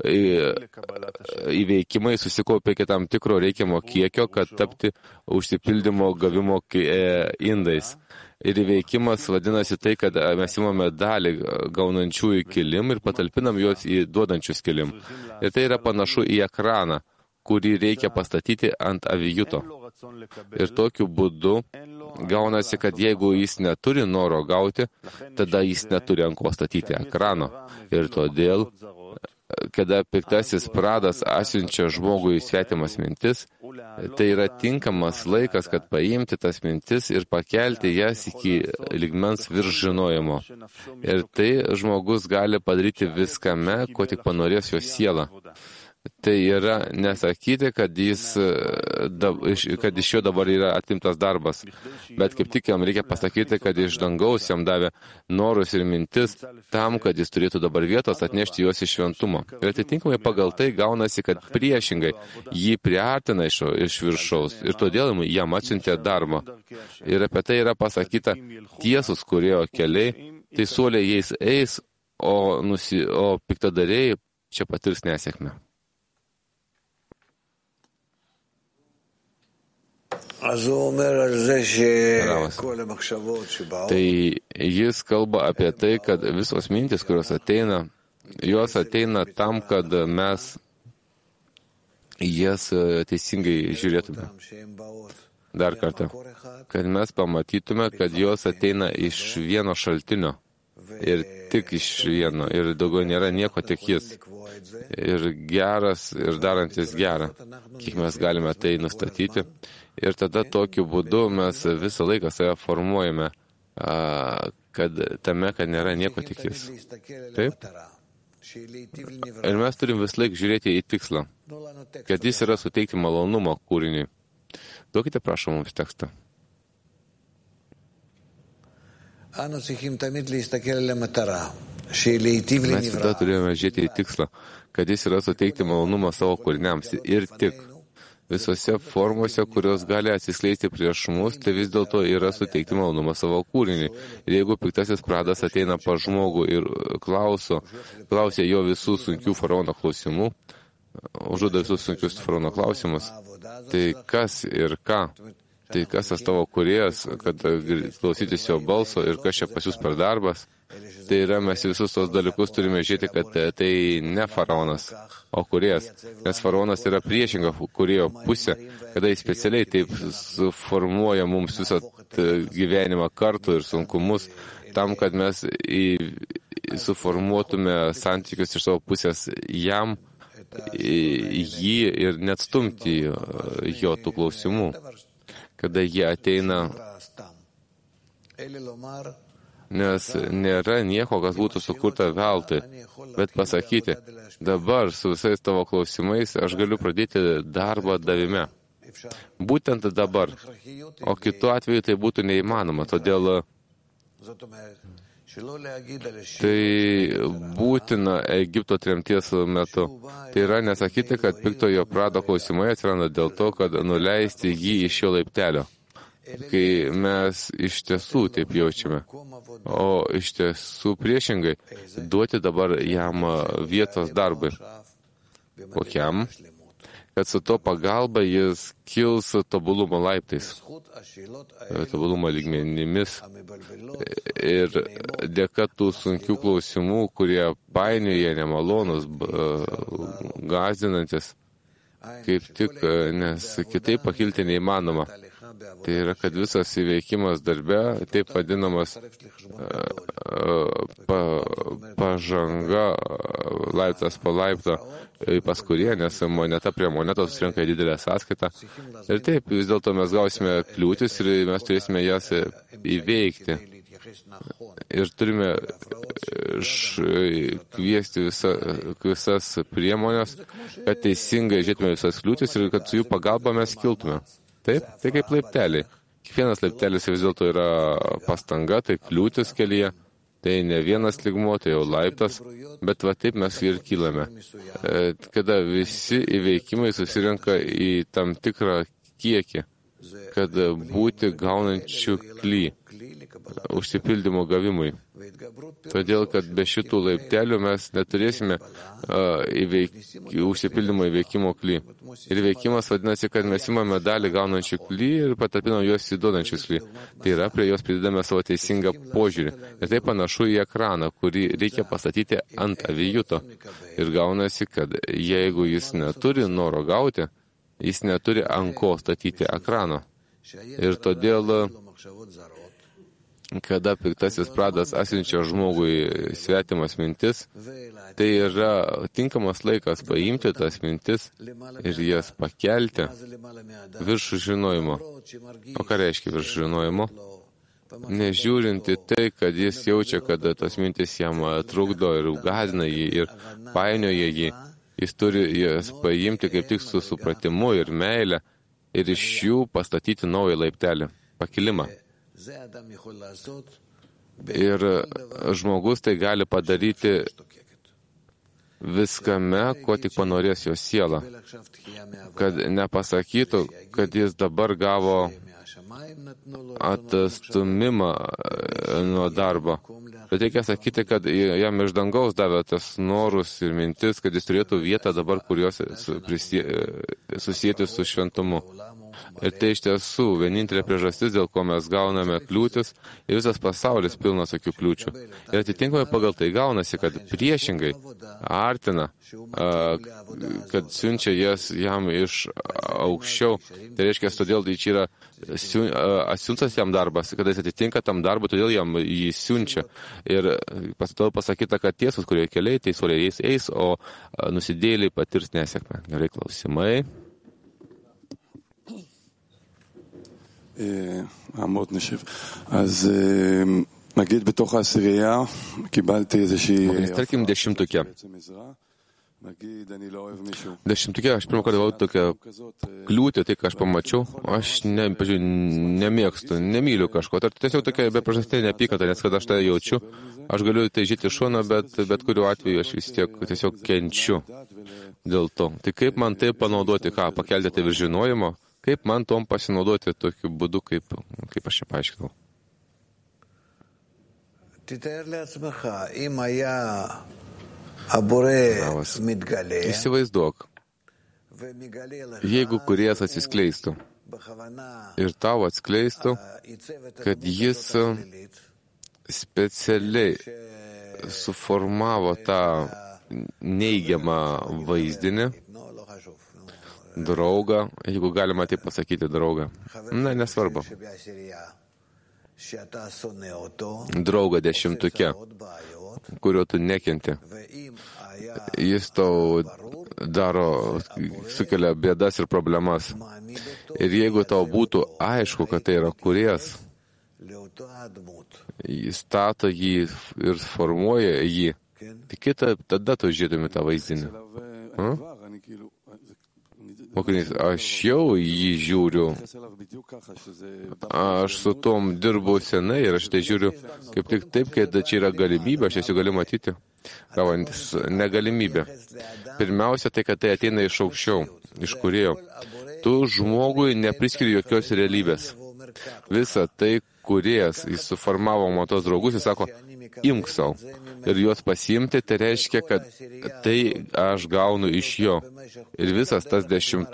įveikimai susikaupia iki tam tikro reikiamo kiekio, kad tapti užsipildymo gavimo indais. Ir įveikimas vadinasi tai, kad mes imame dalį gaunančiųjų kilim ir patalpinam juos į duodančius kilim. Ir tai yra panašu į ekraną, kurį reikia pastatyti ant avijuto. Ir tokiu būdu gaunasi, kad jeigu jis neturi noro gauti, tada jis neturi ant ko statyti ekrano. Ir todėl, kada piktasis pradas atsiunčia žmogui svetimas mintis, tai yra tinkamas laikas, kad paimti tas mintis ir pakelti jas iki lygmens virš žinojimo. Ir tai žmogus gali padaryti viskame, ko tik panorės jo siela. Tai yra nesakyti, kad iš jo dabar yra atimtas darbas, bet kaip tik jam reikia pasakyti, kad iš dangaus jam davė norus ir mintis tam, kad jis turėtų dabar vietos atnešti juos iš šventumo. Ir atitinkamai pagal tai gaunasi, kad priešingai jį priartina iš viršaus ir todėl jam atsiuntė darbą. Ir apie tai yra pasakyta tiesus kūrėjo keliai, tai suoliai jais eis, o piktadariai čia patirs nesėkmę. Tai jis kalba apie tai, kad visos mintis, kurios ateina, jos ateina tam, kad mes jas teisingai žiūrėtume. Dar kartą, kad mes pamatytume, kad jos ateina iš vieno šaltinio ir tik iš vieno, ir daugiau nėra nieko, tik jis. Ir geras, ir darantis gerą, kiek mes galime tai nustatyti. Ir tada tokiu būdu mes visą laiką save formuojame, kad nėra nieko tik jis. Taip? Ir mes turim vis laik žiūrėti į tikslą, kad jis yra suteikti malonumo kūriniui. Duokite, prašom, mums tekstą. Mes visada turėjome žiūrėti į tikslą, kad jis yra suteikti malonumą savo kūriniams ir tik. Visose formose, kurios gali atsiskleisti prieš mus, tai vis dėlto yra suteikti malonumą savo kūrinį. Ir jeigu piktasis pradas ateina pa žmogų ir klausia jo visų sunkių faraono klausimų, užduoda visus sunkius faraono klausimus, tai kas ir ką? Tai kas tas tavo kūrėjas, kad klausytis jo balso ir kas čia pas jūs per darbas? Tai yra, mes visus tos dalykus turime žiūrėti, kad tai ne faraonas, o kūrėjas. Nes faraonas yra priešinga kūrėjo pusė, kada jis specialiai taip suformuoja mums visą gyvenimą kartu ir sunkumus, tam, kad mes suformuotume santykius iš savo pusės jam, jį ir net stumti jo tų klausimų. Kada jie ateina, nes nėra nieko, kas būtų sukurta veltui, bet pasakyti, dabar su visais tavo klausimais aš galiu pradėti darbą davime. Būtent dabar, o kitu atveju tai būtų neįmanoma, todėl tai būtina Egipto tremties metu. Tai yra nesakyti, kad piktojo prado klausimai atsiranda dėl to, kad nuleisti jį iš jo laiptelio, kai mes iš tiesų taip jaučiame. O iš tiesų priešingai, duoti dabar jam vietos darbui. Kokiam? Kad su to pagalba jis kils tobulumo laiptais, tobulumo lygmenimis ir dėka tų sunkių klausimų, kurie painioja nemalonus, gąsdinantis, kaip tik, nes kitaip pakilti neįmanoma. Tai yra, kad visas įveikimas darbe, taip vadinamas pažanga, laiptas po laipto, pas kurie, nes moneta prie monetos susirenka didelę sąskaitą. Ir taip, vis dėlto mes gausime kliūtis ir mes turėsime jas įveikti. Ir turime kviesti visas priemonės, kad teisingai žiūrėtume visas kliūtis ir kad su jų pagalba mes kiltume. Taip, tai kaip laipteliai. Kiekvienas laiptelis vis dėlto yra pastanga, tai kliūtis kelyje, tai ne vienas lygmuo, tai jau laiptas, bet va taip mes ir kylame. Kada visi įveikimai susirenka į tam tikrą kiekį, kad būti gaunančių kly, užsipildymo gavimui. Todėl, kad be šitų laiptelių mes neturėsime užsipildymo įveikimo kly. Ir veikimas vadinasi, kad mes imame dalį gaunančių kly ir patalpinam juos įduodančius kly. Tai yra, prie jos pridedame savo teisingą požiūrį. Ir tai panašu į ekraną, kurį reikia pastatyti ant avijuto. Ir gaunasi, kad jeigu jis neturi noro gauti, jis neturi ant ko statyti ekrano. Ir todėl, kada piktasis pradas atsiunčia žmogui svetimas mintis, tai yra tinkamas laikas paimti tas mintis ir jas pakelti virš žinojimo. O ką reiškia virš žinojimo? Nežiūrinti tai, kad jis jaučia, kad tas mintis jam trukdo ir gąsdina jį ir painioja jį, jis turi jas paimti kaip tik su supratimu ir meile ir iš jų pastatyti naują laiptelį, pakilimą. Ir žmogus tai gali padaryti viskame, ko tik panorės jo siela. Kad nepasakytų, kad jis dabar gavo atstumimą nuo darbo. Bet reikia sakyti, kad jam iš dangaus davė tas norus ir mintis, kad jis turėtų vietą dabar, kur jos susijęti su šventumu. Ir tai iš tiesų vienintelė priežastis, dėl ko mes gauname kliūtis ir visas pasaulis pilnas tokių kliūčių. Ir atitinkamai pagal tai gaunasi, kad priešingai artina, kad siunčia jas jam iš aukščiau. Tai reiškia, todėl tai čia yra atsiuntas jam darbas, kada jis atitinka tam darbui, todėl jam jį siunčia. Ir pasakyta, kad tiesus, kurie keliai, teisuoliai jais eis, o nusidėliai patirs nesėkmę. Gerai, klausimai. עמוד נשב. אז נגיד בתוך העשירייה קיבלתי איזושהי... Tarkim, dešimtukė. 10 aš pirmą kartą gavau tokią kliūtį, tai ką aš pamačiau, aš nemėgstu, nemyliu kažko. Tai tiesiog tokia bepriežastinė neapykanta, nes kad aš tai jaučiu, aš galiu tai žyti šoną, bet kuriuo atveju aš vis tiesiog kenčiu dėl to. Tai kaip man tai panaudoti, ką, pakelti tai virš žinojimo, kaip man tom pasinaudoti tokiu būdu, kaip aš čia paaiškinau. Įsivaizduok, jeigu Kūrėjas atsiskleistų ir tau atskleistų, kad jis specialiai suformavo tą neigiamą vaizdinį, draugą, jeigu galima taip pasakyti draugą, nesvarbu. Draugą 10, kurio tu nekenti. Jis tau sukelia bėdas ir problemas. Ir jeigu tau būtų aišku, kad tai yra Kūrėjas, jis stato jį ir formuoja jį, tai tada tu žiūrėtum tą vaizdinį. Mokinys, aš jau jį žiūriu, aš su tom dirbu senai ir aš tai žiūriu kaip tik taip, kad čia yra galimybė, aš jas galiu matyti. Gavantis negalimybė. Pirmiausia, tai kad tai ateina iš aukščiau, iš Kūrėjo. Tu žmogui nepriskiri jokios realybės. Visa tai Kūrėjas, jis suformavo matos draugus, jis sako, imk savo. Ir juos pasiimti, tai reiškia, kad tai aš gaunu iš jo. Ir visas tas 10,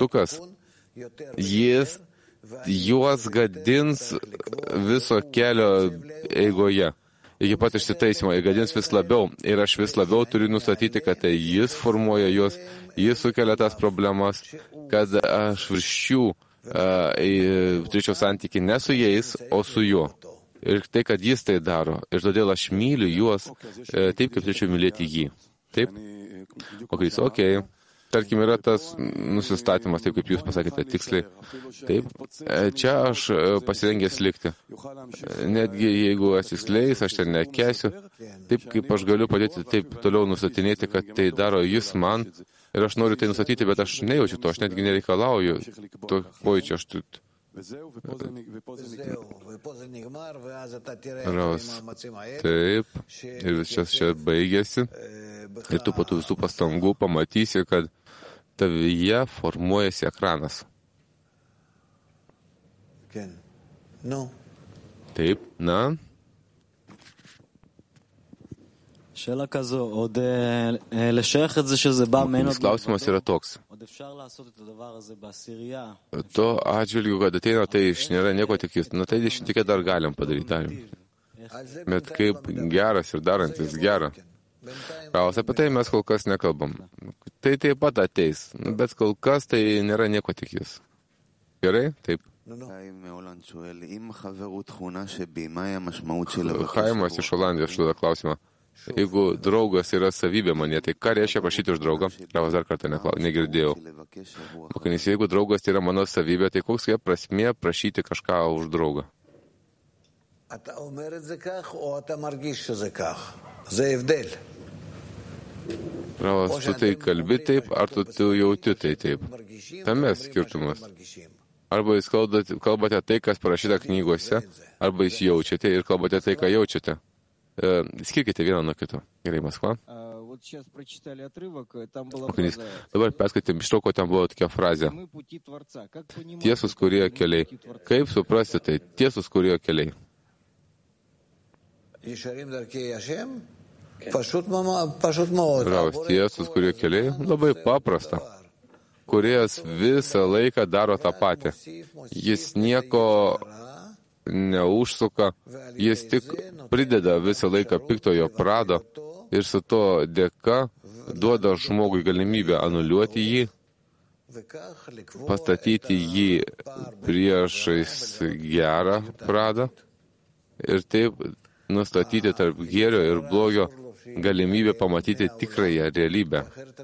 jis juos gadins viso kelio eigoje. Iki pat išsitaisimo, jis gadins vis labiau. Ir aš vis labiau turiu nustatyti, kad tai jis formuoja juos, jis sukelia tas problemas, kad aš virš jų turėčiau santykį ne su jais, o su juo. Ir tai, kad jis tai daro. Ir todėl aš myliu juos taip, kaip turėčiau mylėti jį. Taip? Okei. Tarkim, yra tas nusistatymas, taip kaip jūs pasakėte, tiksliai. Taip. Čia aš pasirengęs likti. Netgi jeigu atsiskleis, aš ten nekesiu. Taip, kaip aš galiu padėti taip toliau nustatinėti, kad tai daro jis man. Ir aš noriu tai nustatyti, bet aš nejaučiu to, aš netgi nereikalauju to pojūčio. Taip, ir viskas čia baigėsi. Ir tu po tų visų pastangų pamatysi, kad tavyje formuojasi ekranas. Taip, na. Klausimas yra toks. To atžvilgiu, kad ateina, tai iš nėra nieko tikis. Na tai 10 dar galim padaryti. Bet kaip geras ir darantis gerą. Apie tai mes kol kas nekalbam. Tai taip pat ateis. Bet kol kas tai nėra nieko tikis. Gerai? Taip. Chaimas iš Olandijos šluoda klausimą. Jeigu draugas yra savybė mane, tai ką reiškia prašyti už draugą? Ravas dar kartą negirdėjau. Mokinys, jeigu draugas yra mano savybė, tai koks yra prasmė prašyti kažką už draugą? Ravas, tu tai kalbi taip, ar tu jauti tai taip? Tame skirtumas. Arba jūs kalbate tai, kas parašyta knygose, arba jūs jaučiate ir kalbate tai, ką jaučiate. Skirkite vieną nuo kito. Gerai, Maskva. Mokinys, dabar perskaitėm ištrauko, ten buvo tokia frazė. Tiesus Kūrėjo keliai. Kaip suprasti tai? Tiesus Kūrėjo keliai. Ravas, tiesus Kūrėjo keliai? Labai paprasta. Kūrėjas visą laiką daro tą patį. Jis nieko neužsuka, jis tik prideda visą laiką piktojo prado ir su to dėka duoda žmogui galimybę anuliuoti jį, pastatyti jį priešais gerą pradą ir taip nustatyti tarp gėrio ir blogio galimybę pamatyti tikrąją realybę.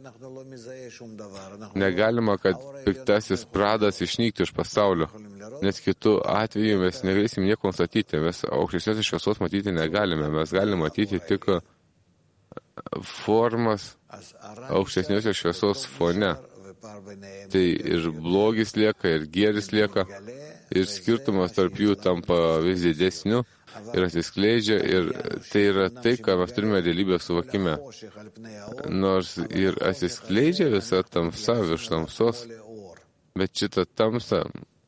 Negalima, kad piktasis pradas išnyktų iš pasaulio, nes kitų atveju mes negalėsim nieko nustatyti, mes aukštesnės šviesos matyti negalime, mes galime matyti tik formas aukštesniosios šviesos fone. Tai ir blogis lieka, ir gėris lieka, ir skirtumas tarp jų tampa vis didesniu ir atsiskleidžia, ir tai yra tai, ką mes turime realybės suvokime. Nors ir atsiskleidžia visa tamsa virš tamsos, bet šitą tamsą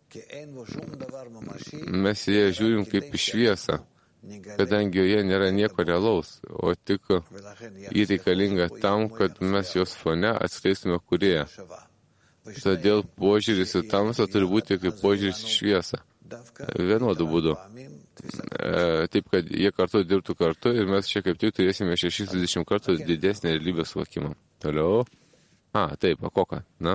mes ją žiūrim kaip į šviesą, kadangi joje nėra nieko realaus, o tik įreikalinga tam, kad mes jos fone atskleistume kūrėją. Todėl požiūris į tamsą turi būti kaip požiūris į šviesą. Vienodu būdu. Taip, kad jie kartu dirbtų kartu ir mes čia kaip tik turėsime 60 kartų didesnį realybės suvokimą. Toliau. Taip, koką. Na?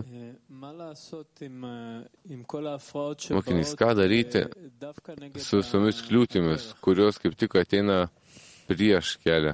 Mokinys, ką daryti su visomis kliūtimis, kurios kaip tik ateina prieš kelią?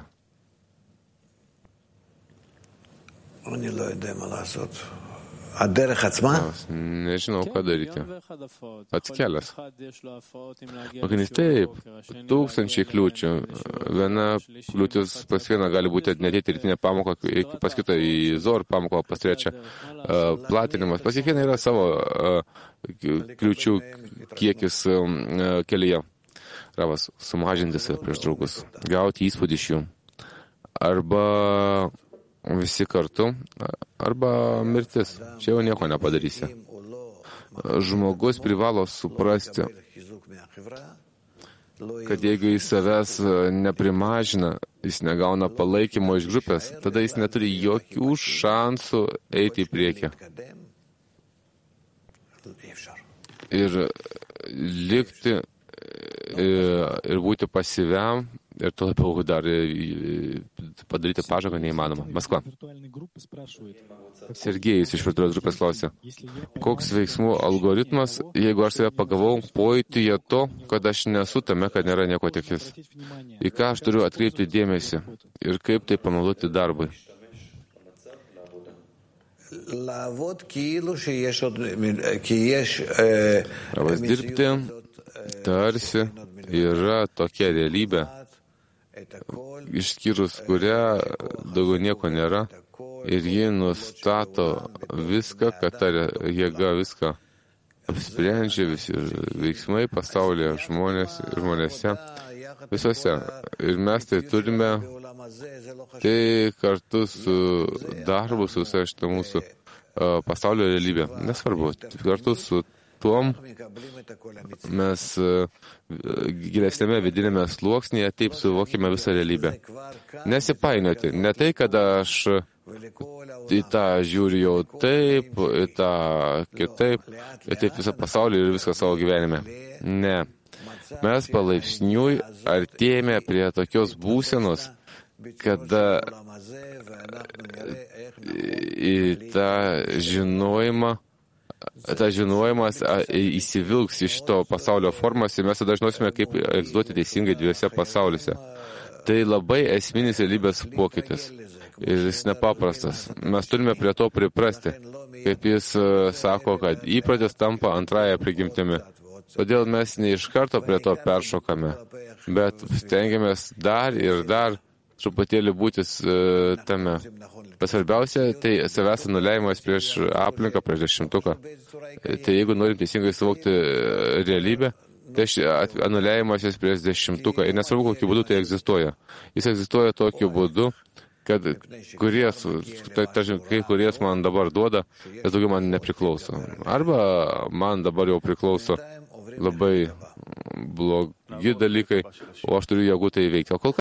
Nežinau, ką daryti. Atskelias. Mokinys, taip, tūkstančiai kliūčių. Viena kliūtis pas vieną gali būti netėti rytinę pamoką, pas kitą į ZOR pamoką, pas trečią platinimas. Pas kiekvieną yra savo kliūčių kiekis kelyje. Ravas, sumažinti save prieš draugus, gauti įspūdį iš jų. Arba visi kartu, arba mirtis. Čia jau nieko nepadarysi. Žmogus privalo suprasti, kad jeigu jis savęs neprimažina, jis negauna palaikymo iš grupės, tada jis neturi jokių šansų eiti į priekį. Ir likti ir būti pasyviam, ir to labiau dar padaryti pažangą neįmanoma. Maskva. Sergejus iš virtualios grupės klausė, koks veiksmų algoritmas, jeigu aš save pagavau pojūtyje to, kad aš nesu tame, kad nėra nieko tikis. Į ką aš turiu atkreipti dėmesį ir kaip tai panaudoti darbui. Dirbti tarsi yra tokia realybė, išskyrus kurią daugiau nieko nėra, ir ji nustato viską, kad ta jėga viską apsprendžia, visi veiksmai pasaulyje, žmonėse, visose. Ir mes tai turime, tai kartu su darbu, su visą šitą mūsų pasaulio realybę. Nesvarbu, kartu su tuom mes gilesnėme vidinėme sluoksnėje taip suvokime visą realybę. Nesipainioti. Ne tai, kad aš į tą žiūriu jau taip, į tą kitaip, ir taip visą pasaulį ir viską savo gyvenime. Ne. Mes palaipsniui artėjame prie tokios būsenos, kada į tą žinojimą tas žinojimas įsivilks iš to pasaulio formas ir mes tada žinosime, kaip egzistuoti teisingai dviejose pasauliuose. Tai labai esminis realybės pokytis. Ir jis nepaprastas. Mes turime prie to priprasti. Kaip jis sako, kad įprotis tampa antrąją prigimtimi. Todėl mes ne iš karto prie to peršokame, bet stengiamės dar ir dar truputėlį būtis tame. Pasvarbiausia, tai savęs anuliavimas prieš aplinką, prieš 10. Tai jeigu norim teisingai suvokti realybę, tai anuliavimas prieš 10. Ir nesvarbu, kokiu būdu tai egzistuoja. Jis egzistuoja tokiu būdu, kad kai kuries man dabar duoda, tas daugiau man nepriklauso. Arba man dabar jau priklauso labai blogi dalykai, o aš turiu jėgų tai veikti. O kol